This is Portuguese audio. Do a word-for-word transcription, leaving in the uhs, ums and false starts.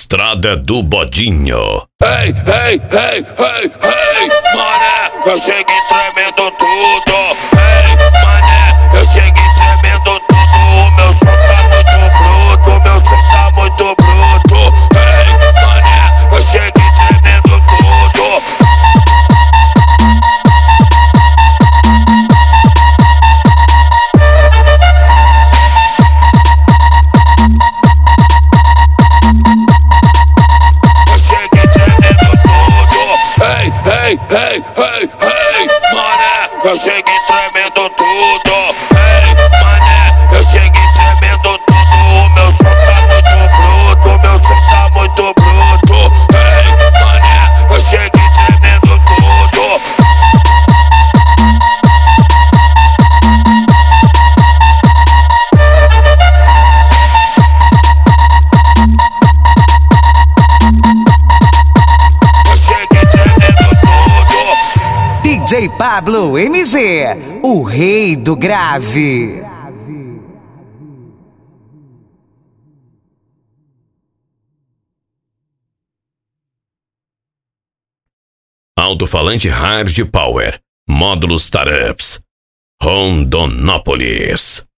Estrada do Bodinho. Ei, ei, ei, ei, ei, mané, eu cheguei tremendo tudo. Ei, mané, eu cheguei tremendo tudo. O meu som tá muito bruto, o meu som tá muito bruto. Ei, mané, eu cheguei tremendo tudo. Ei, ei, ei, ei, mané, eu cheguei tremendo tudo. Ei, mané, eu cheguei tremendo tudo. O meu som tá muito bruto, o meu som tá muito bruto. Ei, mané, eu cheguei tremendo tudo. Eu cheguei tremendo tudo. D J Pablo M G, o rei do grave. Alto-falante Hard Power. Módulos Startups. Rondonópolis.